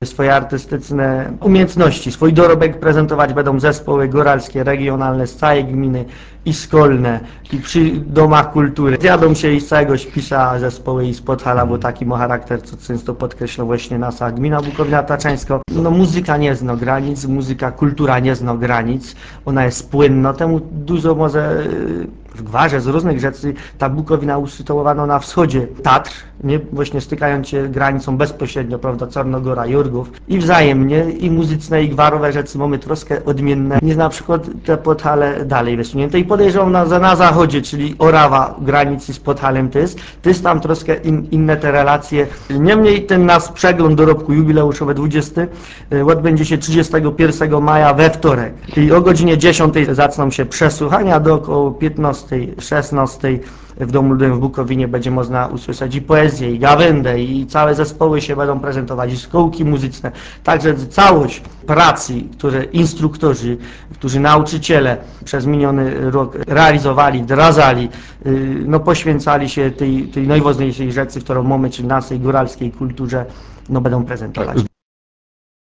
swoje artystyczne umiejętności, swój dorobek prezentować będą zespoły góralskie, regionalne z całej gminy i szkolne, i przy domach kultury. Zjadą się i z całego Śpisza zespoły i z Podhala, bo taki ma charakter, co często podkreśla właśnie nasza gmina Bukowina Taczańska. No muzyka nie zna granic, muzyka, kultura nie zna granic, ona jest płynna, temu dużo może w gwarze z różnych rzeczy ta Bukowina usytuowana na wschodzie Tatr, nie, właśnie stykając się granicą bezpośrednio, prawda, Czarnogora, Jurgów i wzajemnie i muzyczne i gwarowe rzeczy mamy troszkę odmienne niż na przykład te Podhale dalej wysunięte i podejrzewam, że na zachodzie, czyli Orawa granicy z Podhalem to jest tam troszkę inne te relacje. Niemniej ten nasz przegląd dorobku jubileuszowy 20 odbędzie się 31 maja we wtorek i o godzinie 10 zaczną się przesłuchania, do około 15-16 w Domu Ludowym w Bukowinie będzie można usłyszeć i poezję, i gawędę, i całe zespoły się będą prezentować, i szkołki muzyczne. Także całość pracy, które instruktorzy, którzy nauczyciele przez miniony rok realizowali, wdrażali, no poświęcali się tej najważniejszej rzeczy, którą mamy, czyli naszej góralskiej kulturze, no będą prezentować.